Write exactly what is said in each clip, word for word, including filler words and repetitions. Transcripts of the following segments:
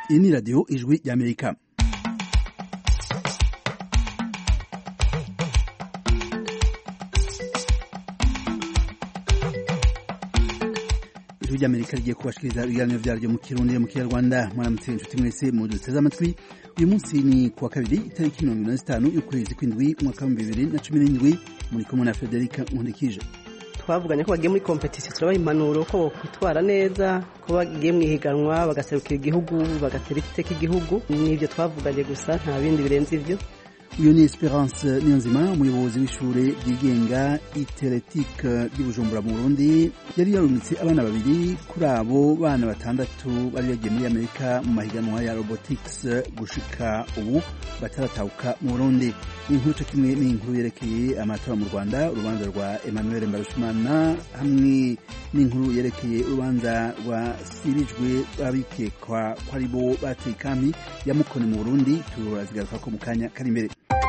Iyi ni radiyo ijwi ry'Amerika. Ijwi ry'Amerika rigiye kubashikiriza ibiganiro vyaryo mu Kirundi mu Kinyarwanda. Mwaramutse inshuti mwese muduteze amatwi. Uyu munsi ni kuwa kabiri itariki mirongo ine na zitanu y'ukwezi kw'indwi umwaka w'ibihumbi bibiri na cumi n'indwi. Muri kumwe na Frederica Nkundikije. Twavuganye ko bagiye muri competition turabaha impanuro ko bokwitwara neza, ko bagiye mu ihiganwa bagaserukira igihugu bagatera iteka igihugu. Nivyo twavuganye gusa nta bindi birenze ivyo. Uyu ni Esperance Niyonzima, umuyobozi w'ishure ryigenga Iteletike ry'Ubujumbura mu Burundi, yari yarungitse abana babiri kuri abo bana batandatu bari bagiye muri Amerika mu mahiganwa ya robotics gushika ubu bataratauka mu Burundi. Inkuru kimwe n'inkuru yerekeye amatora mu Rwanda, urubanza rwa Emmanuel Mbarushimana hamwe n'inkuru yerekeye urubanza rwa sirijwe babikekwa ko ari bo bateye ikambi ya Mukoni mu Burundi, turazigaruka ko mu kanya kari imbere.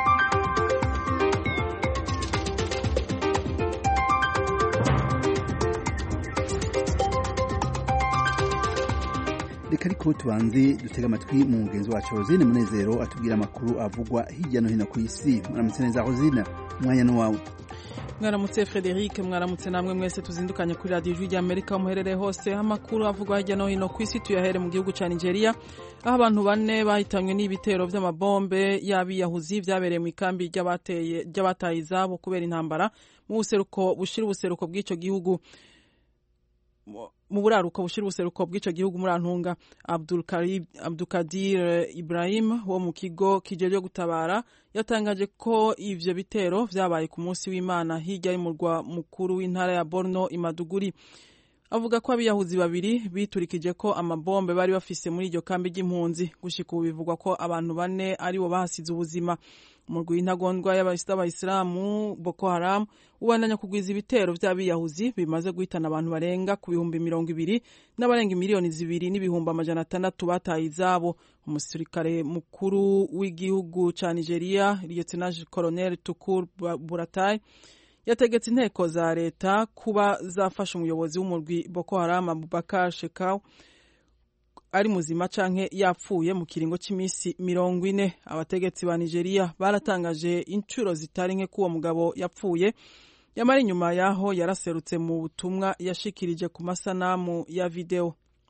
Reka ariko tubanze dutega amatwi mu mugenzi wacu Rosine Munezero atubwira amakuru avugwa hirya no hino ku isi. Mwaramutse neza Rosine, umwanya ni wawe. Mwaramutse Frederic, mwaramutse namwe mwese tuzindukanye kuri radio Ijwi ry'Amerika muherereye hose. Amakuru avugwa hirya no hino ku isi tuyahere mu gihugu ca Nigeria, aho abantu bane bahitanywe n'ibitero vy'amabombe y'abiyahuzi vyabereye mu ikambi ry'abateye ry'abataye izabo kubera intambara mu buseruko bushira ubuseruko bw'ico gihugu. Mu buraruko bushira ubuseruko bw'ico gihugu muri Antunga. Abdul Karim Abdukadir Ibrahim wo mu kigo kijeje gutabara yatangaje ko ivyo bitero vyabaye ku munsi w'Imana hirya y'umurwa mukuru w'intara ya Borno Imaduguri. Avuga ko abiyahuzi babiri biturikije ko amabombe bari bafise muri iryo kambi ry'impunzi. Gushika ubu bivugwa ko abantu bane ari bo bahasize ubuzima. Umurwi w'intagondwa y'Abayisilamu Boko Haram ubandanya kugwiza ibitero vy'abiyahuzi bimaze guhitana abantu barenga ku bihumbi mirongo ibiri n'abarenga miliyoni zibiri n'ibihumbi amajana atandatu bataye izabo. Umusirikare mukuru w'igihugu ca Nigeria Lieutenant Colonel Tukur Buratai yategetse inteko za leta kuba zafasha umuyobozi w'umurwi Boko Haram Abubakar Shekau ari muzima canke yapfuye mu kiringo c'imisi mirongo ine. Abategetsi ba Nigeria baratangaje incuro zitari nke kuwo mugabo yapfuye, yamara inyuma yaho yaraserutse mu butumwa yashikirije ku masanamu ya video.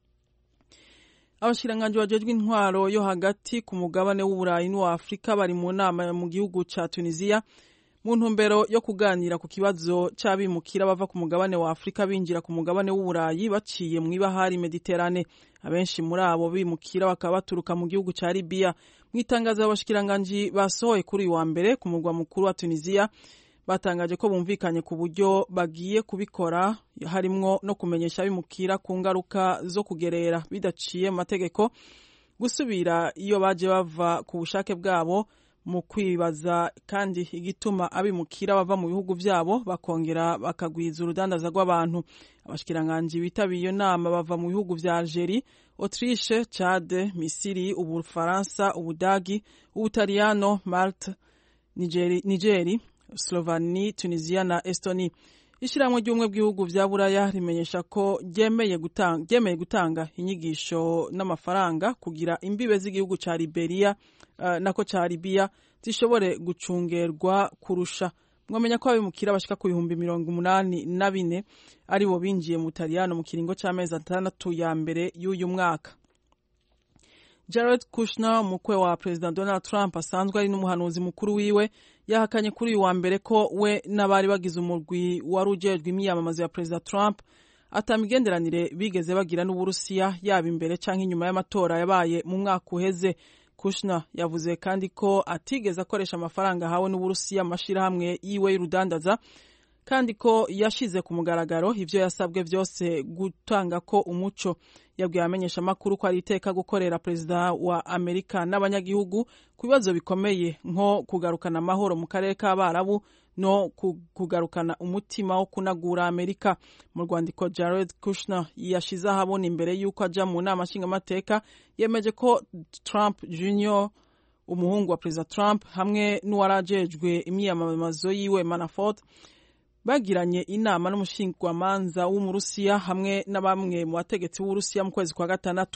Abashiranganje bajejwe intwaro yo hagati ku mugabane w'Uburayi n'wa Afrika bari mu nama mu gihugu ca Tunisia mu ntumbero yo kuganira ku kibazo c'abimukira bava ku mugabane wa Afrika binjira ku mugabane w'Uburayi baciye mu ibahari Mediterane. Abenshi muri abo bimukira bakaba baturuka mu gihugu ca Libya. Mwitangazo y'abashikiranganje basohoye kuri wa mbere ku mugwa mukuru wa Tunisia batangaje ko bumvikanye ku buryo bagiye kubikora, harimwo no kumenyesha abimukira ku ngaruka zo kugerera bidaciye mu mategeko, gusubira iyo baje bava ku bushake bwabo, mu kwibaza kandi igituma abimukira bava mu bihugu vyabo bakongera bakagwiza urudandaza rw'abantu. Abashikiranganje bitabiye iyo nama bava mu bihugu vya Algeria, Autriche, Chad, Misiri, Ubufaransa, Ubudagi, Ubutaliyano, Malta, Nigeri, Nigeri, Slovenia, Tunisia na Estonia. Ishiramwe ry'umwe bw'ibihugu vya Buraya rimenyesha ko ryemeye gutanga ryemeye gutanga inyigisho n'amafaranga kugira imbibe z'igihugu ca Liberia uh, nako ca Libya zishobore gucungerwa kurusha. Mwamenya ko abimukira bashika ku bihumbi mirongo umunani na bine ari bo binjiye mu Butaliyano mu kiringo c'amezi atandatu ya mbere y'uyu mwaka. Jared Kushner, umukwe wa President Donald Trump asanzwe ari n'umuhanuzi mukuru wiwe, yahakanye kuri uyu wa mbere ko we n'abari bagize umurwi wari ujejwe imyamamazo ya President Trump atamigenderanire bigeze bagira n'Uburusiya yaba imbere canke inyuma y'amatora yabaye mu mwaka uheze. Kushner yavuze kandi ko atigeze akoresha amafaranga hawe n'Uburusiya amashirahamwe yiwe y'urudandaza, kandi ko yashize ku mugaragaro ivyo yasabwe vyose gutanga ko umuco. Yabwiye amenyesha makuru ko ari iteka gukorera Perezida wa Amerika n'abanyagihugu ku bibazo bikomeye nko kugarukana amahoro mu karere k'Abarabu no kugarukana umutima wo kunagura Amerika. Mu rwandiko Jared Kushner yashize ahabona imbere y'uko aja mu nama nshingamateka, yemeje ko Trump Junior, umuhungu wa Perezida Trump, hamwe n'uwarajejwe imyamamazo yiwe Manafort bagiranye inama n'umushingwamanza w'umurusiya hamwe na bamwe mu bategetsi b'Urusiya mu kwezi kwa gatandatu.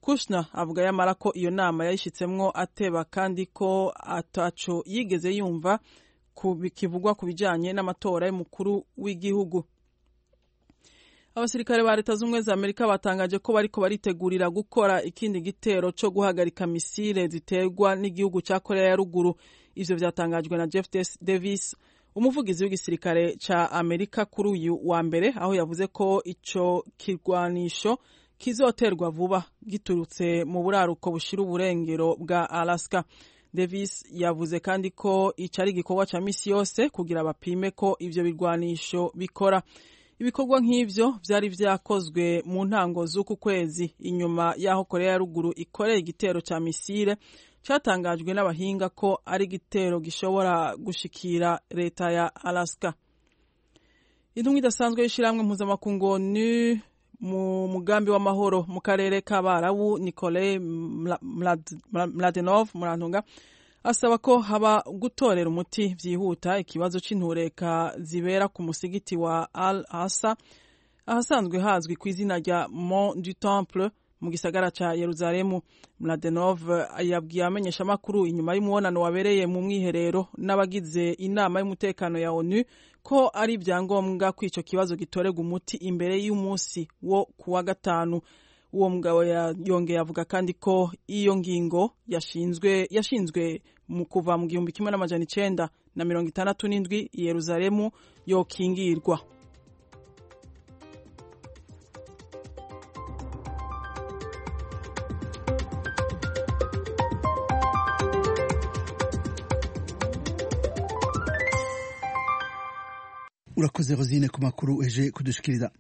Kushner avuga yamara ko iyo nama yayishitsemwo ateba kandi ko ataco yigeze yumva kivugwa ku bijanye n'amatora y'umukuru w'igihugu. Abasirikare ba Leta z'Ubumwe za Amerika batangaje ko bariko baritegurira gukora ikindi gitero co guhagarika misile ziterwa n'igihugu ca Korea ya Ruguru. Ivyo vyatangajwe na Jeff Davis, umuvugizi w'igisirikare ca Amerika kuri uyu wa mbere, aho yavuze ko ico kirwanisho kizoterwa vuba giturutse mu buraruko bushira uburengero bwa Alaska. Davis yavuze kandi ko ico ari igikorwa ca misi yose kugira bapime ko ivyo birwanisho bikora. Ibikorwa nk'ivyo vyari vyakozwe mu ntango z'uku kwezi inyuma y'aho Korea ya Ruguru ikoreye igitero ca misile catangajwe n'abahinga ko ari igitero gishobora gushikira leta ya Alaska. Intumwa idasanzwe y'ishirahamwe mpuzamakungu ONU mu mugambi w'amahoro mu karere k'Abarabu Nikolai Mladenov murantunga asaba ko haba gutorera umuti vyihuta ikibazo c'intureka zibera ku musigiti wa Al-Aqsa ahasanzwe hazwi ku izina rya Mont du Temple mu gisagara ca Yerusalemu. Mladenov yabwiye amenyesha makuru inyuma y'umuonano wabereye mu mwiherero n'abagize inama y'umutekano ya ONU ko ari vyangombwa ko ico kibazo gitorega umuti imbere y'umunsi wo kuwa gatanu. Uwo mugabo yongeye avuga kandi ko iyo ngingo yashinzwe yashinzwe mu kuva mu gihumbi kimwe n'amajana icenda na mirongo itandatu n'indwi i Yerusalemu yokingirwa. Urakoze Rosine ku makuru eje kudushikiriza.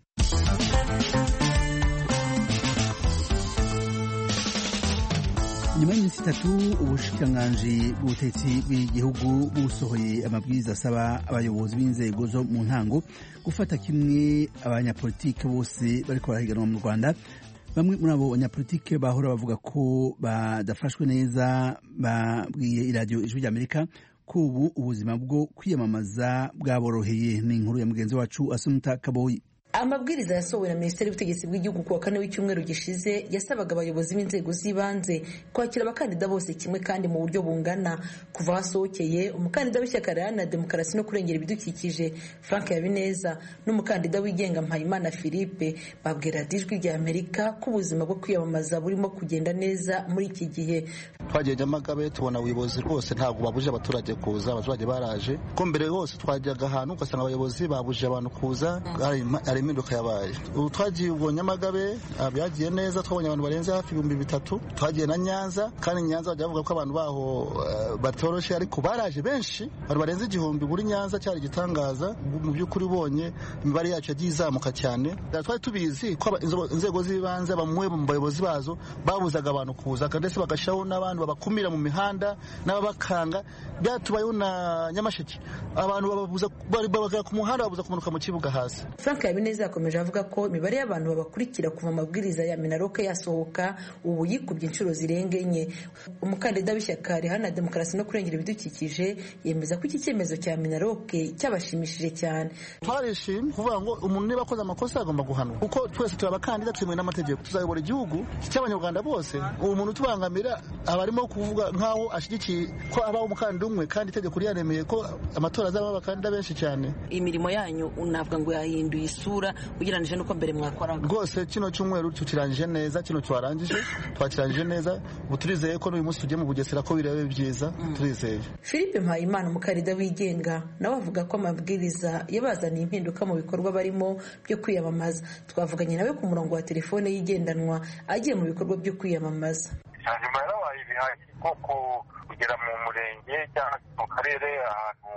Nyuma y'iminsi itatu ubushikiranganji bw'ubutetsi bw'igihugu busohoye amabwiriza asaba abayobozi b'inzego zo mu ntango gufata kimwe abanyapolitike bose bariko barahiganwa mu Rwanda. Bamwe muri abo banyapolitike bahora bavuga ko badafashwe neza babwiye iradiyo Ijwi ry'Amerika ko ubu ubuzima bwo kwiyamamaza bwaboroheye. Ni inkuru ya mugenzi wacu Asumta Kaboyi. Amabwiriza yasohowe na Minisiteri y'Ubutegetsi bw'igihugu kuwa kane w'icyumweru gishize yasabaga abayobozi b'inzego z'ibanze kwakira abakandida bose kimwe kandi mu buryo bungana. Kuva hasohokeye umukandida w'ishyaka Riharanira Demokarasi no kurengera ibidukikije Frank Habineza n'umukandida wigenga Mpayimana Philippe babwira Ijwi ry'Amerika ko ubuzima bwo kwiyamamaza burimo kugenda neza muri iki gihe. Twagiye Nyamagabe tubona ubuyobozi rwose ntabwo babuje abaturage kuza, abaturage baraje. Ko mbere hose twajyaga ahantu ugasanga abayobozi babuje abantu kuza, ari impinduka yabaye. Ubu twagiye ubwo Nyamagabe byagiye neza, twabonye abantu barenze hafi ibihumbi bitatu. Twagiye na Nyanza, kandi Nyanza bajya bavuga ko abantu baho batoroshe, ariko baraje benshi, bari barenze igihumbi buri Nyanza, cyari gitangaza. Mu by'ukuri ubonye imibare yacu yagiye izamuka cyane. Twari tubizi ko inzego z'ibanze bamwe mu bayobozi bazo babuzaga abantu kuza, kandi se bagashaho n'abantu babakumira mu mihanda n'ababakanga. Byatubayeho na Nyamasheke, abantu bababuza babaga ku muhanda, babuza kumanuka mu kibuga hasi. Frank Habineza yakomeje avuga ko imibare y'abantu babakurikira kuva amabwiriza ya Minaroke yasohoka ubu yikubye inshuro zirenga enye. Umukandida w'ishyaka Riharanira Demokarasi no kurengera ibidukikije yemeza ko iki cyemezo cya Minaroke cyabashimishije cyane. Twarishimye kuvuga ngo umuntu niba akoze amakosa agomba guhanwa, kuko twese turi abakandida twemewe n'amategeko, tuzayobora igihugu cy'abanyarwanda bose. Uwo muntu tubangamira abarimo kuvuga nkaho ashyigikiye ko abaho umukandida umwe, kandi itegeko ryaremeye ko amatora azaba abakandida benshi cyane. Imirimo yanyu unavuga ngo yahinduye isura ugereranije nuko mbere mwakoraga. Rwose kino cyumweru tukirangije neza, kino twarangije twakirangije neza. Ubu turizeye ko n'uyu munsi tugiye mu Bugesera ko birebe byiza. mm. Turizeye. Philippe Mpayimana umukandida wigenga nawe avuga ko amabwiriza yabazaniye impinduka mu bikorwa barimo byo kwiyamamaza. Twavuganye nawe ku murongo wa telefone yigendanwa agiye mu bikorwa byo kwiyamamaza. Nyuma yarabaye ibihaye koko kugera mu murenge cyangwa mu karere ahantu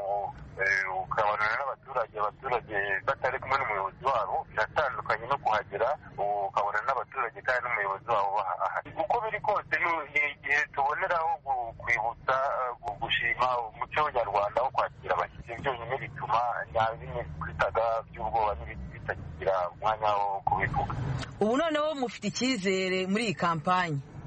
ukabana n'abaturage abaturage batari kumwe n'umuyobozi wabo, biratandukanye no kuhagera ukabona n'abaturage kandi n'umuyobozi wabo bahari. Uko biri kose ni igihe tuboneraho kwibutsa gushima umuco nyarwanda wo kwakira abashyitsi. Byonyine bituma bimwe twitaga by'ubwoba bitagira umwanya wo kubivuga. Ubu noneho mufite icyizere muri iyi kampanye? Dufite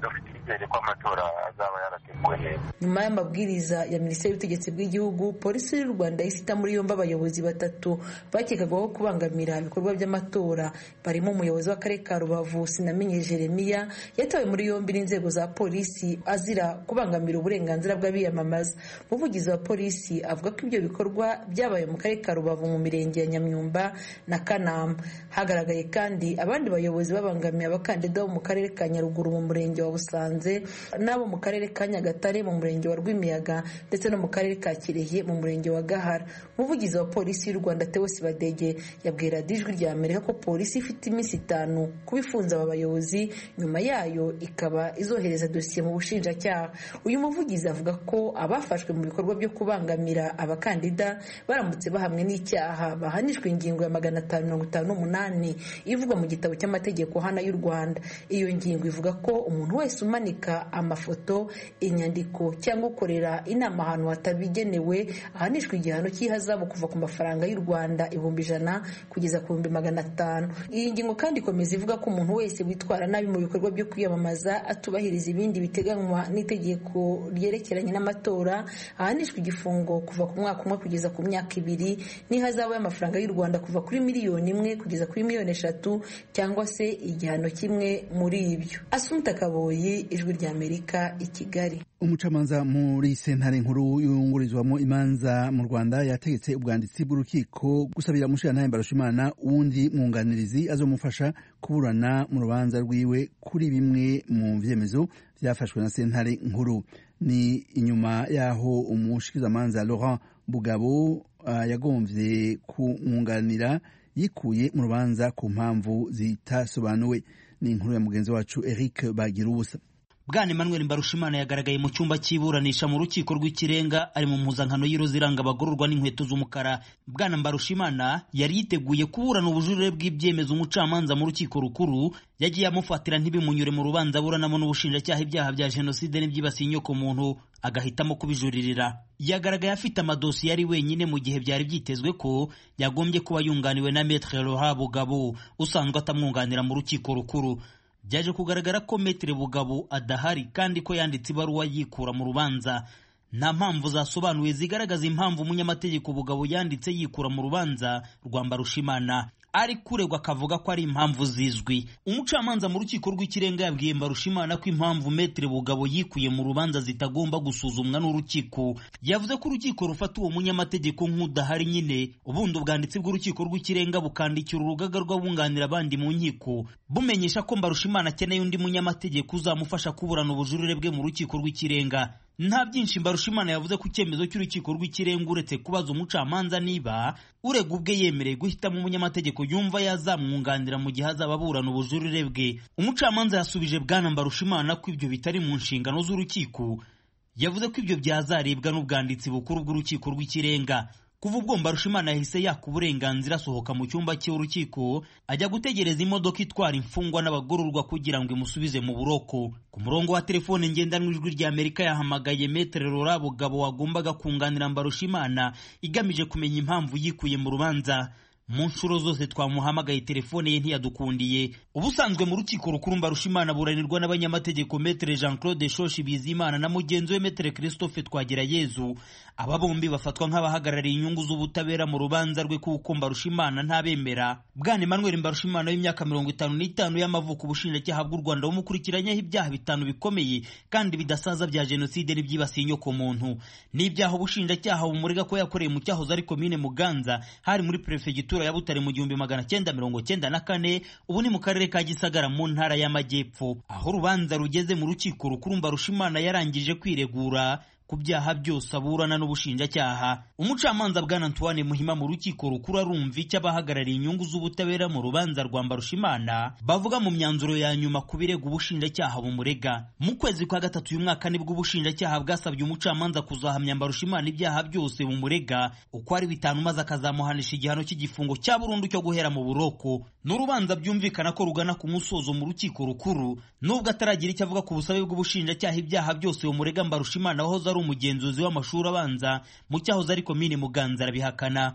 icyizere ko amatora azaba yarateguwe neza. Nyuma y'amabwiriza ya Minisiteri y'Ubutegetsi bw'Igihugu, polisi y'u Rwanda isita muri yombi abayobozi batatu bakekagaho kubangamira ibikorwa by'amatora, barimo umuyobozi w'akarere ka Rubavu Sinamenye Jeremiya yatawe muri yombi n'inzego za polisi azira kubangamira uburenganzira bw'abiyamamaza. Umuvugizi wa polisi avuga ko ibyo bikorwa byabaye mu karere ka Rubavu mu mirenge ya Nyamyumba na Kanama. Hagaragaye kandi abandi bayobozi babangamiye abakandida bo mu karere ka Nyaruguru mu murenge wa Busanze, n'abo mu karere ka Nyagatare mu murenge wa Rwimiyaga ndetse no mu karere ka Kirehe mu murenge wa Gahara. Umuvugizi wa polisi y'u Rwanda Theo Sibadege yabwira Ijwi rya Amerika ko polisi ifite iminsi itanu kubifunza aba bayobozi, nyuma yayo ikaba izohereza dosiye mu bushinjacyaha. Uyu muvugizi avuga ko abafashwe mu bikorwa byo kubangamira abakandida baramutse bahamwe n'icyaha bahanishwa ingingo ya magana atanu mirongo itanu n'umunani ivugwa mu gitabo cy'amategeko hana y'u Rwanda. Iyo ngingo ivuga ko umuntu wese umanika amafoto, inyandiko cyangwa ukorera inama ahantu hatabigenewe ahanishwa igihano cy'ihazabu kuva ku mafaranga y'u Rwanda ibihumbi ijana kugeza ku bihumbi magana atanu. Iyi ngingo kandi ikomeza ivuga ko umuntu wese witwara nabi mu bikorwa byo kwiyamamaza, atubahiriza ibindi biteganywa n'itegeko ryerekeranye n'amatora, ahanishwa igifungo kuva ku mwaka umwe kugeza ku myaka ibiri n'ihazabu y'amafaranga y'u Rwanda kuva kuri miliyoni imwe kugeza kuri miliyoni eshatu cyangwa se igihano kimwe muri ibyo. Asumta Kaboyi, Ijwi rya Amerika, i Kigali. Umucamanza muri sentare nkuru yungurizwamo imanza mu Rwanda yategetse ubwanditsi bw'urukiko gusabira umushikirantahe Mbarushimana uwundi mwunganirizi azomufasha kuburana mu rubanza rwiwe kuri bimwe mu vyemezo byafashwe na sentare nkuru. Ni inyuma yaho umushikizamanza Laurent Bugabo uh, yagomvye kumwunganira yikuye mu rubanza ku mpamvu zitasobanuwe. Ni inkuru ya mugenzi wacu Eric Bagirubusa. Bwana Emmanuel Mbarushimana yagaragaye mu cyumba cy'iburanisha mu rukiko rw'ikirenga ari mu mpuzankano y'iroza iranga abagororwa n'inkweto z'umukara. Bwana Mbarushimana yari yiteguye kuburana ubujurire bw'ibyemezo umucamanza mu rukiko rukuru yagiye amufatira ntibimunyure mu rubanza buranamo n'ubushinjacyaha ibyaha bya jenoside n'ibyibasiye inyoko muntu, agahitamo kubijuririra. Yagaragaye afite amadosiye ari wenyine mu gihe byari byitezwe ko yagombye kuba yunganiwe na Maître Laurent Bugabo usanzwe atamwunganira mu rukiko rukuru. Byaje kugaragara ko Maître Bugabo adahari kandi ko yanditse ibaruwa yikura mu rubanza. Nta mpamvu zasobanuye zigaragaza impamvu umunyamategeko Bugabo yanditse yikura mu rubanza rwa Mbarushimana, ari kuregwa akavuga ko ari impamvu zizwi. Umucamanza mu rukiko rw'ikirenga yabwiye Mbarushimana ko impamvu Maître Bugabo yikuye mu rubanza zitagomba gusuzumwa n'urukiko. Yavuze ko urukiko rufata uwo munyamategeko nk'udahari nyine, ubundi ubwanditsi bw'urukiko rw'ikirenga bukandikira urugaga rw'abunganira abandi mu nkiko bumenyesha ko Mbarushimana akeneye undi munyamategeko uzamufasha kuburana ubujurire bwe mu rukiko rw'ikirenga. Nta byinshi Mbarushimana yavuze ku cyemezo cy'urukiko rw'ikirenga uretse kubaza umucamanza niba urega ubwe yemereye guhitamo umunyamategeko yumva yazamwunganira mu gihe azaba aburana ubujurire bwe. Umucamanza yasubije Bwana Mbarushimana ko ibyo bitari mu nshingano z'urukiko. Yavuze ko ibyo byazarebwa n'ubwanditsi bukuru bw'urukiko rw'ikirenga. Kuva ubwo Mbarushimana yahise yaka uburenganzira asohoka mu cyumba cy'urukiko ajya gutegereza imodoka itwara imfungwa n'abagororwa kugira ngo imusubize mu buroko. Ku murongo wa telefone ngendanwa Ijwi rya Amerika yahamagaye Maître Laurent Bugabo wagombaga kunganira Mbarushimana igamije kumenya impamvu yikuye mu rubanza. Mu nshuro zose twamuhamagaye telefone ye ntiyadukundiye. Ubusanzwe mu rukiko rukuru Mbarushimana buranirwa n'abanyamategeko Maître Jean-Claude Shoshi Bizimana na mugenzi we Maître Christophe Twagirayezu. Aba bombi bafatwa nk'abahagarariye inyungu z'ubutabera mu rubanza rwe kuko Mbarushimana ntabemera. Bwana Emmanuel Mbarushimana w'imyaka mirongo itanu n'itanu y'amavuko, ubushinjacyaha bw'u Rwanda bumukurikiranyeho ibyaha bitanu bikomeye kandi bidasaza bya jenoside n'ibyibasiye inyoko muntu. N'ibyaha ubushinjacyaha bumurega ko yakoreye mu cyahoze ari komine Muganza hari muri prefegitura ya Butare mu gihumbi magana cyenda mirongo cyenda na kane, ubu ni mu karere ka Gisagara mu ntara y'Amajyepfo. Aho urubanza rugeze mu rukiko rukuru Mbarushimana yarangije kwiregura ku byaha byose aburana n'ubushinjacyaha. Umucamanza Bwana Antoine Muhima mu rukiko rukuru arumva icyo abahagarariye inyungu z'ubutabera mu rubanza rwa Mbarushimana bavuga mu myanzuro ya nyuma ku birego ubushinjacyaha bumurega. Mu kwezi kwa gatatu uyu mwaka nibwo ubushinjacyaha bwasabye umucamanza kuzahamya Mbarushimana ibyaha byose bumurega uko ari bitanu maze akazamuhanisha igihano cy'igifungo cya burundu cyo guhera mu buroko. N'urubanza byumvikana ko rugana ku musozo mu rukiko rukuru nubwo ataragira icyo avuga ku busabe bw'ubushinjacyaha ibyaha byose bumurega Mbarushimana wahoze ari umugenzuzi w'amashuri abanza mu cyahoze ari komine Muganza arabihakana.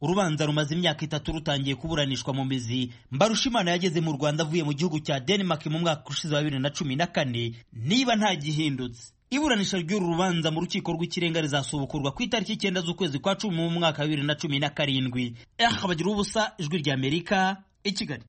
urubanza rumaze imyaka itatu rutangiye kuburanishwa mu mizi. Mbarushimana yageze mu Rwanda avuye mu gihugu cya Denmark mu mwaka ushize wa bibiri na cumi na kane. Niba nta gihindutse, iburanisha ry'uru rubanza mu rukiko rw'ikirenga rizasubukurwa ku itariki icyenda z'ukwezi kwa cumi mu mwaka wa bibiri na cumi na karindwi. Eh, bagira ubusa, Ijwi rya Amerika, i Kigali.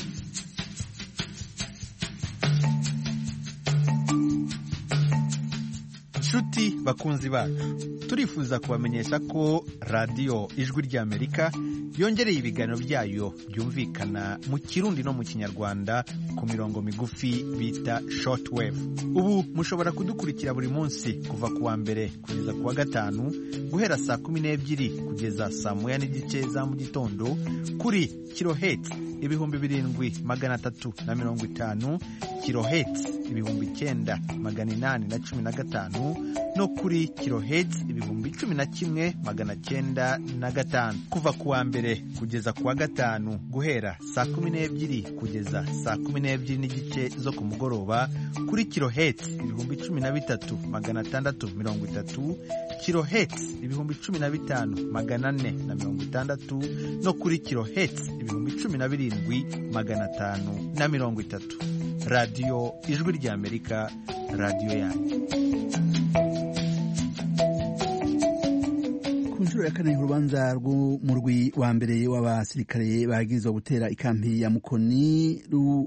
Nshuti bakunzi bacu, turifuza kubamenyesha ko radiyo Ijwi rya Amerika yongereye ibiganiro byayo byumvikana mu Kirundi no mu Kinyarwanda ku mirongo migufi bita shortwave. Ubu mushobora kudukurikira buri munsi kuva ku wa mbere kugeza ku wa gatanu guhera saa kumi n'ebyiri kugeza saa moya n'igice za mu gitondo kuri kilohertz ibihumbi birindwi magana atatu na mirongo itanu, kilohertz ibihumbi icyenda magana inani na cumi na gatanu no kuri kilohertz ibihumbi cumi na kimwe magana cyenda na gatanu. Kuva ku wa mbere kugeza ku wa gatanu guhera saa kumi n'ebyiri kugeza saa kumi n'ebyiri n'igice zo ku mugoroba kuri kilohertz ibihumbi cumi na bitatu magana atandatu mirongo itatu, kilohertz ibihumbi cumi na bitanu magana ane na mirongo itandatu no kuri kilohertz ibihumbi cumi na birindwi magana atanu na mirongo itatu. Radiyo Ijwi rya Amerika, radiyo yanyu. Ku nshuro ya kane urubanza rw'umurwi wa mbere w'abasirikare bagirizwa gutera ikampi ya Mukoni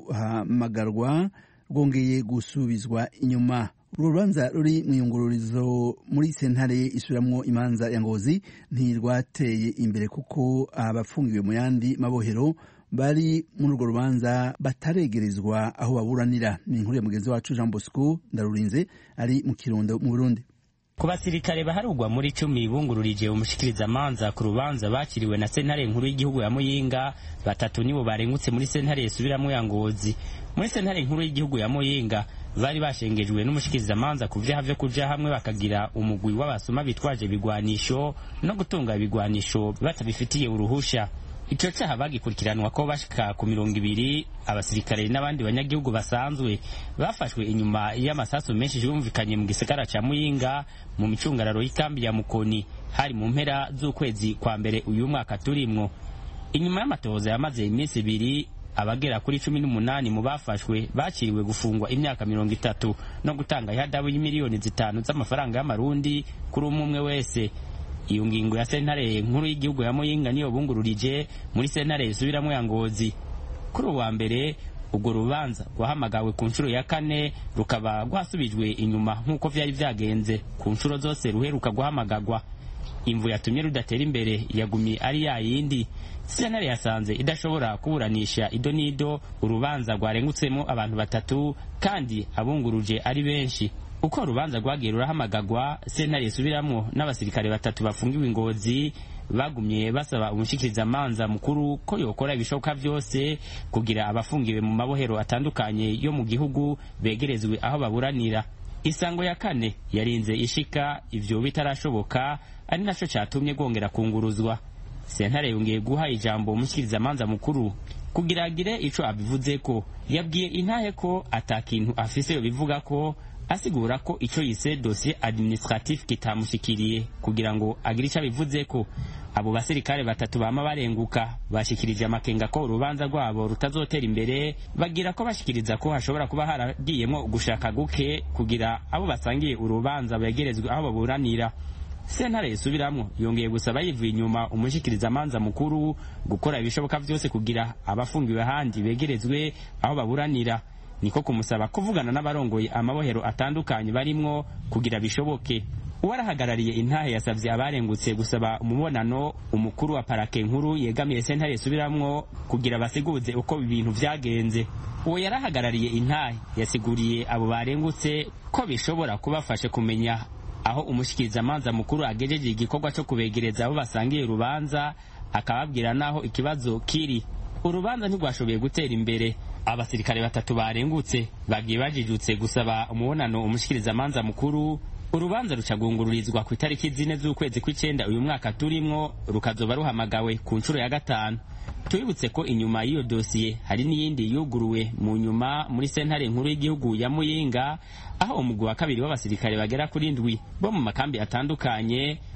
ruhamagarwa rwongeye gusubizwa inyuma. Uru rubanza ruri mu iyungururizo muri sentare isubiramwo imanza ya Ngozi ntirwateye imbere kuko abafungiwe mu yandi mabohero bari muri urwo rubanza bataregerezwa aho baburanira. Ni inkuru ya mugenzi wacu Jean Bosco Ndarurinze ari mu Kirundo mu Burundi. Ku basirikare baharugwa muri cumi bungururije umushikiriza manza ku rubanza bakiriwe na sentare nkuru y'igihugu ya Muyinga, batatu nibo barengutse muri sentare isubiramwo ya Ngozi. Muri sentare nkuru y'igihugu ya Muyinga bari bashengejwe n'umushikiriza manza ku vyaha vyo kuja hamwe bakagira umugwi w'abasuma bitwaje bigwanisho no gutunga bigwanisho batabifitiye uruhusha. Ico cyaha bagikurikiranwa ko bashika ku mirongo ibiri. Abasirikare n'abandi banyagihugu basanzwe bafashwe inyuma y'amasasu menshi yumvikanye mu gisagara ca Muyinga mu micungararo y'ikambi ya Mukoni hari mu mpera z'ukwezi kwa mbere uyu mwaka turimwo. Inyuma y'amatohoza yamaze iminsi ibiri, abagera kuri cumi n'umunani mu bafashwe bakiriwe gufungwa imyaka mirongo itatu no gutanga ihadabu y'imiliyoni zitanu z'amafaranga y'amarundi kuri umwe wese. Iyo ngingo ya sentare nkuru y'igihugu ya Muyinga niyo bungururije muri sentare isubiramwo ya Ngozi. Kuri uwa mbere ubwo rubanza rwahamagawe ku nshuro ya kane rukaba rwasubijwe inyuma nk'uko vyari vyagenze ku nshuro zose ruheruka guhamagagwa. Imvu yatumye rudatera imbere yagumye ari ya yindi. Sentare yasanze idashobora kuburanisha ido nido urubanza rwarengutsemo abantu batatu kandi abunguruje ari benshi. Uko urubanza rwagiye rurahamagagwa, sentare isubiramwo n'abasirikare batatu bafungiwe Ngozi bagumye basaba umushikiriza manza mukuru ko yokora ibishoboka byose kugira abafungiwe mu mabohero atandukanye yo mu gihugu begerezwe aho baburanira. Isango ya kane yarinze ishika ivyo bitarashoboka, ari naco catumye gongera kunguruzwa. Sentare yongeye guha ijambo umushikiriza manza mukuru kugira agire ico abivuze ko. Yabwiye intahe ko atakintu afise yo bivuga ko, asigura ko ico yise dossier administratif kitamushikiriye kugira ngo agire ico abivuze ko. Abo basirikare batatu bama barenguka bashikirije amakenga ko urubanza rwabo rutazotera imbere, bagira ko bashikiriza ko hashobora kuba haragiyemo gushaka guke kugira abo basangiye urubanza begerezwe aho baburanira. Sentare isubiramwo yongeye gusaba yivuye inyuma umushikiriza manza mukuru gukora ibishoboka byose kugira abafungiwe handi begerezwe aho baburanira. Niko kumusaba kuvugana n'abarongoye amabohero atandukanye barimwo kugira bishoboke. Uwarahagarariye intahe yasavye abarengutse gusaba umubonano umukuru wa parake nkuru yegamiye sentare isubiramwo kugira basiguze uko ibintu vyagenze. Uwo yarahagarariye intahe yasiguriye abo barengutse ko bishobora kubafasha kumenya aho umushikiriza manza mukuru agejeje igikorwa cyo kubegereza abo basangiye urubanza, akababwira naho ikibazo kiri. Urubanza ntigwashoboye gutera imbere. Abasirikare batatu barengutse bagiye bajijutse gusaba umubonano umushikiriza manza mukuru. Urubanza rucagungururizwa ku itariki zine z'ukwezi kw'icenda uyu mwaka turimwo, rukazoba ruhamagawe ku nshuro ya gatanu. Twibutse ko inyuma y'iyo dosiye hari n'iyindi yuguruwe mu nyuma muri sentare nkuru y'igihugu ya Muyinga, aho umugwi wa kabiri w'abasirikare bagera kuri ndwi bo mu makambi atandukanye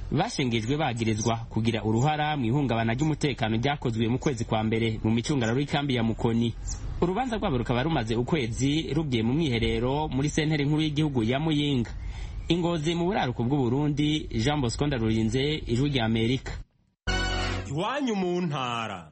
bashengejwe bagirizwa kugira uruhara mu ihungabana ry'umutekano ryakozwe mu kwezi kwa mbere mu micungararo y'ikambi ya Mukoni. Urubanza rwabo rukaba rumaze ukwezi rugiye mu mwiherero muri sentare nkuru y'igihugu ya Muyinga. Ingozi mu buraruko bw'u Burundi, Jean Bosco Ndarurinze, Ijwi rya Amerika. Iwanyu mu ntara.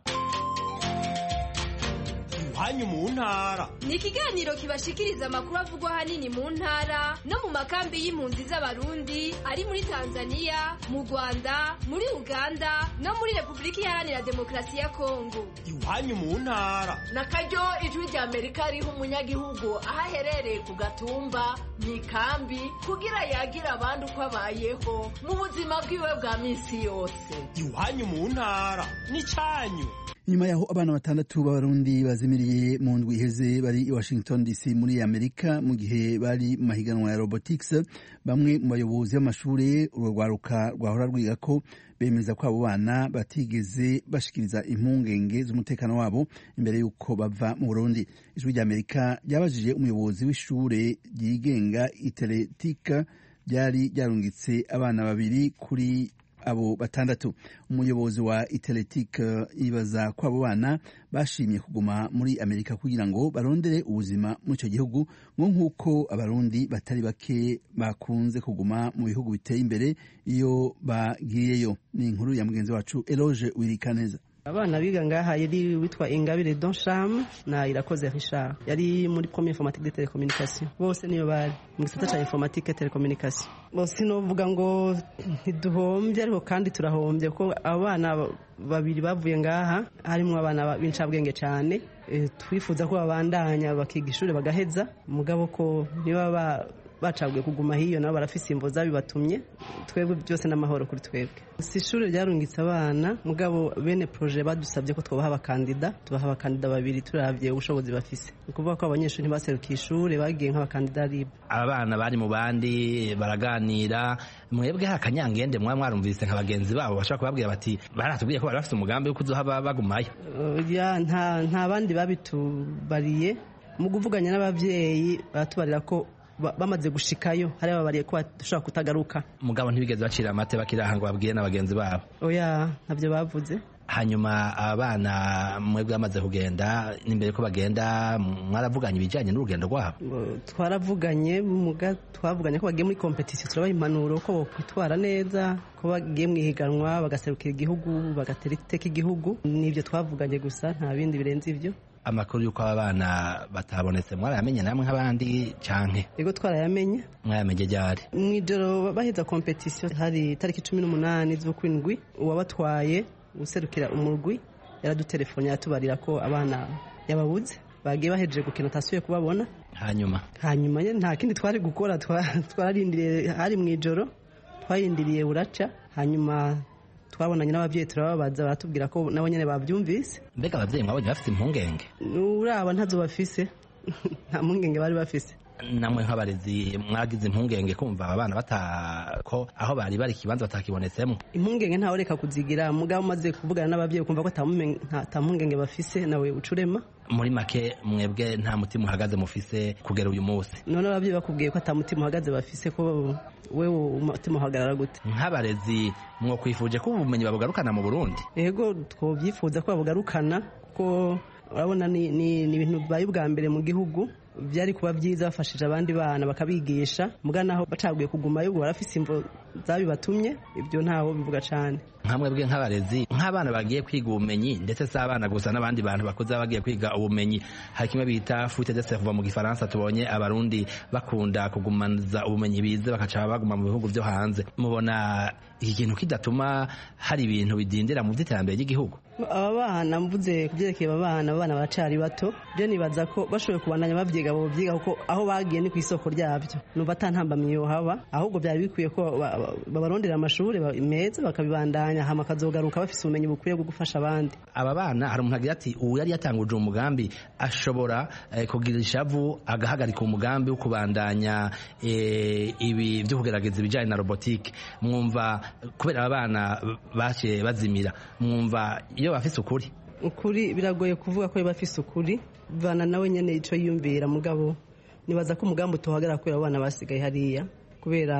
Iwanyu mu ntara ni ikiganiro kibashikiriza amakuru avugwa hanini mu ntara no mu makambi y'impunzi z'abarundi ari muri Tanzania, mu Rwanda, muri Uganda no muri Republika Iharanira Demokarasi ya Kongo. Iwanyu mu ntara nakaryo Ijwi rya Amerika riha umunyagihugu aho aherereye ku gatumba mu ikambi kugira yagira abandi uko abayeho mu buzima bwiwe bwa minsi yose. Iwanyu mu ntara ni canyu. Nyuma yaho abana batandatu b'abarundi bazimiriye mu ndwi iheze bari i Washington D C muri Amerika mu gihe bari mu mahiganwa ya robotics, bamwe mu bayobozi b'amashuri urwaruka rwahora rwiga ko bemeza ko abo bana batigeze bashikiriza impungenge z'umutekano wabo imbere y'uko bava mu Burundi. Ijwi rya Amerika ryabajije umuyobozi w'ishure ryigenga Iteletika ryari ryarungitse abana babiri kuri abo batandatu. Umuyobozi wa Iteletic ibaza ko abo bana bashimye kuguma muri Amerika kugira ngo barondere ubuzima muri ico gihugu, ngo nkuko abarundi batari bake bakunze kuguma mu bihugu biteye imbere iyo bagiyeyo. Ni inkuru ya mugenzi wacu Eloge Wirikaneza. Abana biga ngaha yari witwa Ingabire Donsham na Irakoze Richard, yari muri Premier Informatique de Télécommunication. Bose niyo bari mu gisata ca Informatique et Télécommunication. Bose no vuga ngo ntiduhombye ariko kandi turahombye ko abana babiri bavuye ngaha harimo abana b'incabwenge cyane. E, twifuza ko babandanya bakiga ishure bagaheza mugabo ko niba ba bacabwe kuguma hiyo nabo barafise imvo zabibatumye. Twebwe byose n'amahoro kuri twebwe. Si ishure ryarungitse abana mugabo bene projet badusabye ko twobaha abakandida, tubaha abakandida babiri turavye ubushobozi bafise. Ukuvuga ko abanyeshuri ntibaserukiye ishure bagiye nk'abakandida ribo. Abana bari mu bandi baraganira, mwebwe hakanyangende mwa mwarumvise nk'abagenzi babo bashaka kubabwira bati baratubwiye ko bari bafite umugambi wo kuzohaba bagumayo. Ya nta nta bandi babitubariye mu kuvuganya n'abavyeyi batubarira ko bamaze gushikayo hari babariye ko dushaka kutagaruka. Mugabo ntibigeze bacira amate bakiraha ngo babwiye n'abagenzi babo. Oya ntabyo bavuze. Hanyuma abana mwebwe bamaze kugenda n'imbere ko bagenda mwaravuganye ibijanye n'urugendo rwabo? Twaravuganye muga twavuganye ko bagiye muri competition, turabaha impanuro ko bokwitwara neza, ko bagiye mwihiganwa bagaserukira igihugu bagatera iteka igihugu. Nivyo twavuganye gusa nta bindi birenze ivyo. Amakuru yuko abana batabonetse mwarayamenye namwe nk'abandi canke? Yego twarayamenye. Mwayamenye ryari? Mwijoro baheza competition hari tariki cumi n'umunani z'ukwindwi, uwabatwaye userukira umurwi yaradutelefone yatubarira ko abana yababuze bagiye bahejeje gukina tasuye kubabona. Hanyuma hanyuma nta kindi twari gukora, twararindiriye hari mwijoro twayindiriye buraca. Hanyuma twabonanye n'abavyeyi turababaza baratubwira ko nabo nyene bavyumvise. Mbega abavyeyi mwabonye bafite impungenge? Uraba ntazo bafise nta mpungenge bari bafise. Namwe nk'abarezi mwagize impungenge kumva abana batako aho bari bari kibanza batakibonetsemo? Impungenge ntawe reka kuzigira mugabo maze kuvugana n'abavyeyi kumva ko ta mpungenge bafise nawe ucurema. Muri make mwebwe nta mutima uhagaze mufise kugera uyu munsi? None abavyeyi bakubwiye ko ata mutima uhagaze bafise, ko wewe umutima uhagarara gute? Nk'abarezi mwo kwifuje ko ubumenyi babugarukana mu Burundi? Yego twovyifuza ko babugarukana kuko urabona ni ni ibintu baye ubwa mbere mu gihugu. Byari kuba byiza bafashije abandi bana bakabigisha muga naho bacaguye kugumayo ubwo barafise imvo zabibatumye, ibyo ntaho bivuga cyane. Nkamwe bwe nk'abarezi nk'abana bagiye kwiga ubumenyi ndetse s'abana gusa n'abandi bantu bakuze bagiye kwiga ubumenyi, hari kimwe bita fuite de cerveau mu gifaransa. Tubonye abarundi bakunda kugumanza ubumenyi bize bakaca baguma mu bihugu byo hanze. Mubona iki kintu kidatuma hari ibintu bidindira mu vy'iterambere ry'igihugu? Aba bana mvuze kuvyerekeye aba bana abana baracari bato, je nibaza ko bashoboye kubandanya bavyiga bo vyiga kuko aho bagiye ni kwisoko ryavyo, numva atantambamiye haba, ahubwo byari bikwiye ko babarondera amashuri meza bakabibandanya hama kazogaruka bafise ubumenyi bukwiye bwo gufasha abandi. Aba bana hari umuntu agira ati ubu yari yatanguje umugambi ashobora eh, kugira ishavu agahagarika umugambi wo kubandanya eh, ibi byo kugerageza ibijanye na robotique. Mwumva kubera abana bace bazimira, mwumva iyo bafise ukuri? Ukuri biragoye kuvuga ko bafise ukuri, bana nawe nyene ico yiyumvira, mugabo nibaza ko umugambi utohagarara kubera abana basigaye hariya kubera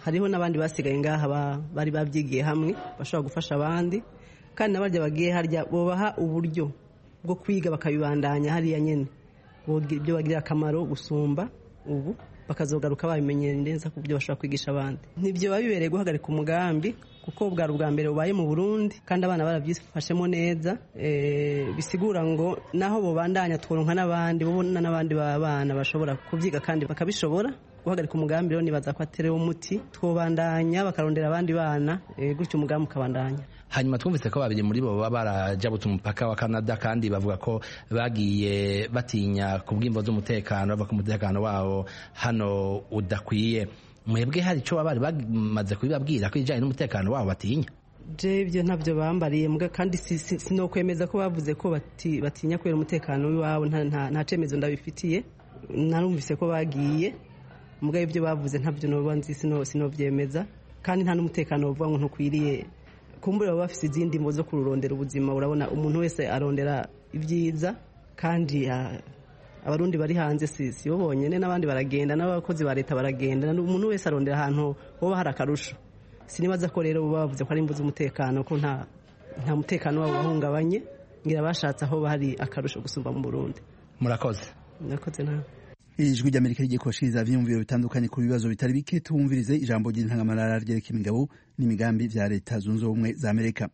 hariho n'abandi basigaye ngaha bari babyigiye hamwe bashobora gufasha abandi, kandi n'abarya bagiye harya bobaha uburyo bwo kwiga bakabibandanya hariya nyene ibyo bagirira akamaro gusumba ubu, bakazogaruka babimenyera neza ku byo bashobora kwigisha abandi. Nibyo babibereye guhagarika umugambi kuko bwari ubwa mbere bubaye mu Burundi kandi abana barabyifashemo neza, e, bisigura ngo naho bobandanya tworonka n'abandi bobona n'abandi b'abana bashobora kubyiga kandi bakabishobora. Guhagarika umugambi rero nibaza ko aterewe umuti, twobandanya bakarondera abandi bana, e, gutyo umugambi ukabandanya. Hanyuma twumvise ko babiri muri bo baba barajabutse umupaka wa Canada kandi bavuga ko bagiye batinya ku bw'imvo z'umutekano, bavuga ko umutekano wabo hano udakwiye. Mwebwe hari icyo baba bari bamaze kubibabwira ko ijyanye n'umutekano wabo batinya? Je ibyo ntabyo bambariye mbwa kandi sinokwemeza ko bavuze ko bati, batinya kubera umutekano w'iwabo, nta nta cemezo ndabifitiye. Narumvise ko bagiye mbwa ibyo bavuze ntabyo noba nzi, sino sinovyemeza, kandi nta n'umutekano uvuga ngo ntukwiriye. Kumbura baba bafite izindi mbo zo kururondera ubuzima. Urabona umuntu wese arondera ibyiza, kandi abarundi bari hanze si si bo bonyene, n'abandi baragenda, n'abakozi ba leta baragenda, umuntu wese arondera ahantu hoba hari akarusho. Sinibaza ko rero bavuze ko ari imbuza umutekano ko nta nta mutekano wabo wahungabanye, ngira bashatse aho hari akarusho gusumba mu Burundi. Murakoze. Murakoze nta Ijwi ry'Amerika rigiye kubashikiriza ivyiyumviro bitandukanye ku bibazo bitari bike. Tumvirize ijambo ry'intangamarara ryereka imigabo n'imigambi vya leta zunze ubumwe za Amerika.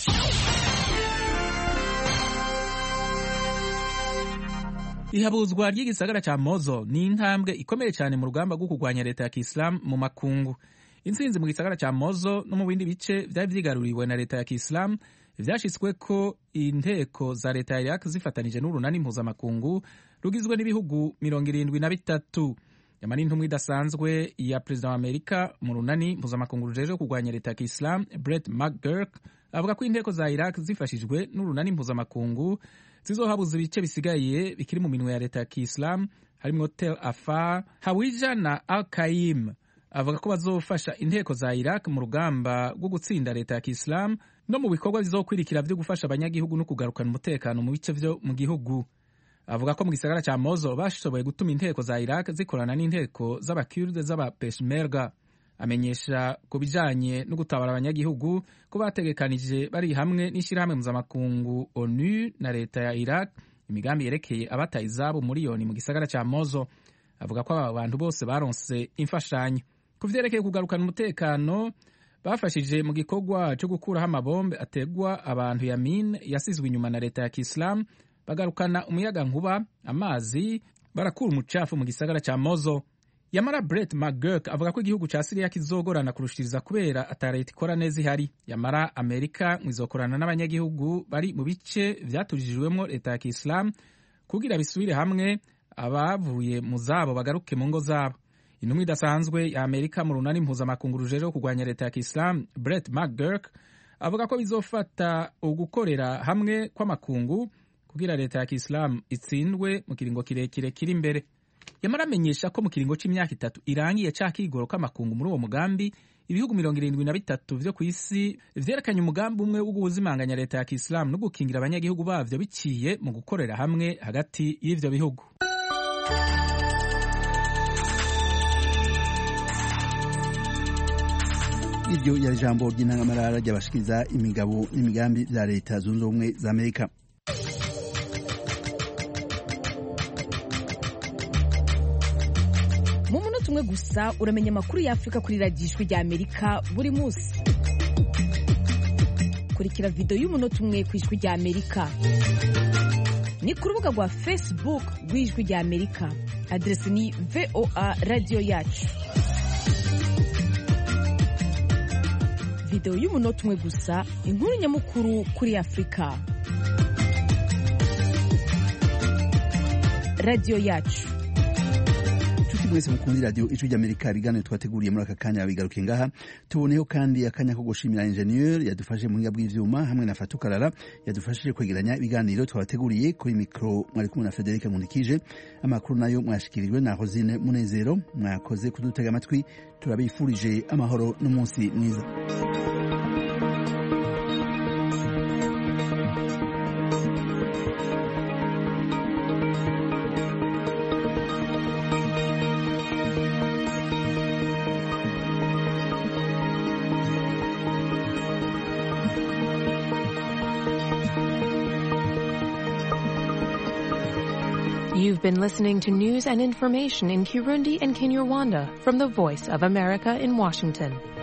Ihabuzwa ry'igisagara ca Mosul ni intambwe ikomeye cyane mu rugamba rwo kurwanya leta ya Kiislamu mu makungu. Intsinzi mu gisagara ca Mosul no mu bindi bice vyari vyigaruriwe na leta ya Kiislamu vyashitswe ko inteko za leta ya Iraq zifatanije n'urunani mpuzamakungu rugizwe n'ibihugu mirongo irindwi na bitatu. Yamara intumwa idasanzwe ya perezida wa Amerika mu runani mpuzamakungu rujejwe kurwanya leta ya Kiislamu, Brett McGurk, avuga ko inteko za Iraq zifashijwe n'urunani mpuzamakungu zizohabuza ibice bisigaye bikiri mu minwe ya leta ya Kiislamu harimo Tel Afar, Hawija na Al-Qaim. Avuga ko bazofasha inteko za Iraq mu rugamba rwo gutsinda leta ya Kiislamu no mu bikorwa bizokwirikira byo gufasha abanyagihugu no kugarukana umutekano mu bice vyo mu gihugu. Avuga ko mu gisagara ca Mosul bashoboye gutuma inteko za Iraq zikorana n'inteko z'abakurde z'aba Peshmerga. Amenyesha ku bijanye no gutabara abanyagihugu ko bategekanije bari hamwe n'ishirahamwe mpuzamakungu ONU na leta ya Iraq imigambi yerekeye abataye izabo miliyoni mu gisagara ca Mosul. Avuga ko aba bantu bose baronse imfashanyo. Ku vyerekeye kugarukana umutekano, bafashije mu gikorwa cyo gukuraho amabombe ategwa abantu ya mine yasizwe inyuma na leta ya Kiislamu, bagarukana umuyaga nkuba, amazi, barakura umucafu mu gisagara ca Mosul. Yamara Brett McGurk avuga ko igihugu ca Syria kizogorana kurushiriza kubera atareta ikora neza ihari. Yamara Amerika mwizokorana n'abanyagihugu bari mu bice vyaturijijwemo leta ya Kiislamu kugira bisubire hamwe, abavuye mu zabo bagaruke mu ngo zabo. Intumwa idasanzwe ya Amerika mu runani mpuzamakungu rujejwe kurwanya leta ya Kiislamu, Brett McGurk, avuga ko bizofata ugukorera hamwe kw'amakungu kugira leta ya Kiislamu itsindwe mu kiringo kirekire kiri imbere. Yamara amenyesha ko mu kiringo c'imyaka itatu irangiye ca kigoro k'amakungu muri uwo mugambi, ibihugu mirongo irindwi na bitatu vyo kw'isi vyerekanye umugambi umwe wo guhuzimanganya leta ya Kiislamu no gukingira abanyagihugu bavyo biciye mu gukorera hamwe hagati y'ivyo bihugu. Iryo yari ijambo ry'intangamarara ry'abashikiriza imigabo n'imigambi vya leta zunze ubumwe za Amerika. Mu munota umwe gusa uramenya amakuru ya Afrika kuri radiyo Ijwi rya Amerika buri munsi. Kurikira video y'umunota umwe ku Ijwi rya Amerika. Ni ku rubuga rwa Facebook rw'Ijwi rya Amerika. Adresi ni V O A Radio Yacu. Video y'umunota umwe gusa, inkuru nyamukuru kuri Afrika. Radio Yacu. Mwese mukundi radio Ijwi ry'Amerika, ibiganiro twateguriye muri aka kanya bigarukiye ngaha. Tuboneyeho kandi akanya ko gushimira ingenieur yadufashe mu ngabwi y'ivyuma hamwe na Fatukarara yadufashije kwegeranya ibiganiro twabateguriye. Kuri mikro mwari kumwe na Frederic Nkundikije. Amakuru nayo mwashikirijwe na Rosine Munezero. Mwakoze kudutega amatwi. Turabifurije amahoro n'umunsi mwiza. You've been listening to news and information in Kirundi and Kinyarwanda from the Voice of America in Washington.